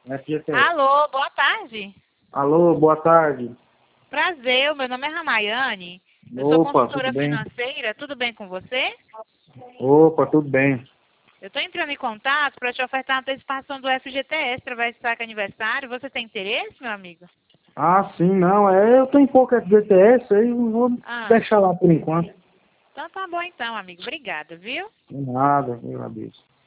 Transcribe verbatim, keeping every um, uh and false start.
F G T S. Alô, boa tarde. Alô, boa tarde. Prazer, o meu nome é Ramayane. Eu Opa, sou tudo consultora bem? financeira, tudo bem com você? Opa, tudo bem. Eu estou entrando em contato para te ofertar uma antecipação do F G T S para vai estar com aniversário. Você tem interesse, meu amigo? Ah, sim, não, é, eu tenho pouco F G T S, aí eu vou Ah, deixar lá por enquanto. então tá bom então, amigo. Obrigada, viu? De nada, meu Deus.